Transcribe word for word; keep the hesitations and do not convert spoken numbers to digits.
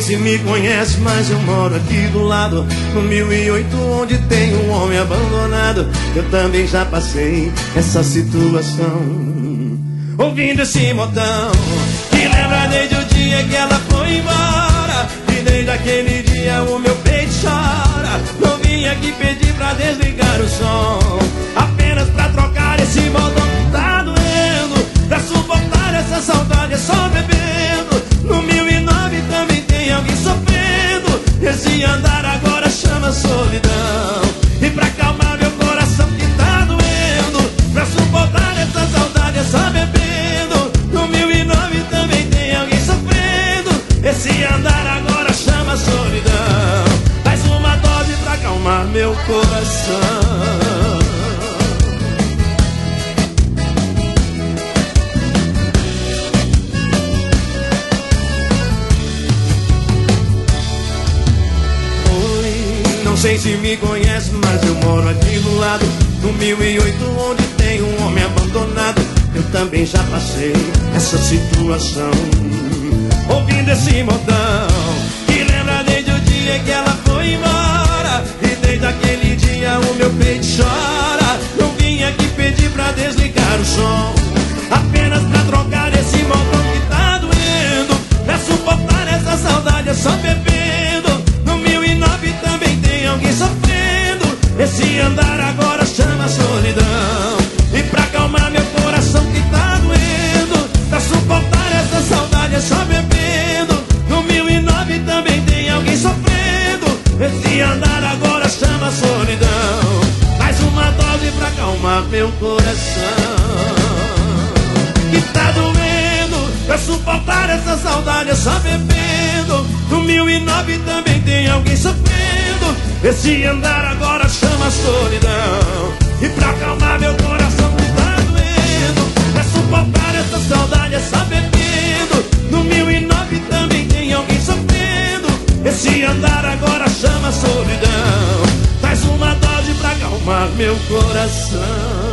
se me conhece, mas eu moro aqui do lado, no mil e oito, onde tem um homem abandonado. Eu também já passei essa situação, ouvindo esse modão que lembra desde o dia que ela foi embora. E desde aquele dia o meu peito chora. Não vim aqui pedir pra desligar o som, apenas pra trocar esse modão que tá doendo. Pra suportar essa saudade é só bebendo. No mil e nove também tem alguém sofrendo. Esse andar agora chama solidão. E pra acalmar meu coração que tá doendo, pra suportar essa saudade é só bebendo. No mil e nove também tem alguém sofrendo. Esse andar agora chama solidão. Mais uma dose pra acalmar meu coração. Não sei se me conhece, mas eu moro aqui do lado, no mil e oito, onde tem um homem abandonado. Eu também já passei essa situação, ouvindo esse modão que lembra desde o dia que ela foi embora. E desde aquele dia o meu peito chora. Não vim aqui pedir pra desligar o som, apenas pra trocar esse modão que tá doendo. Pra suportar essa saudade é só bebendo. No mil e nove também tem alguém sofrendo. Esse andar agora chama solidão. E pra acalmar meu coração que tá doendo, pra suportar essa saudade é só bebendo. No mil e nove também tem alguém sofrendo. Esse andar agora chama solidão. Mais uma dose pra acalmar meu coração que tá doendo, pra suportar essa saudade é só bebendo. No mil e nove também tem alguém sofrendo. Esse andar agora chama solidão. E pra acalmar meu coração que tá doendo, pra suportar essa saudade é só bebendo. No mil e nove também tem alguém sofrendo. Esse andar agora chama solidão. Mais uma dose pra acalmar meu coração.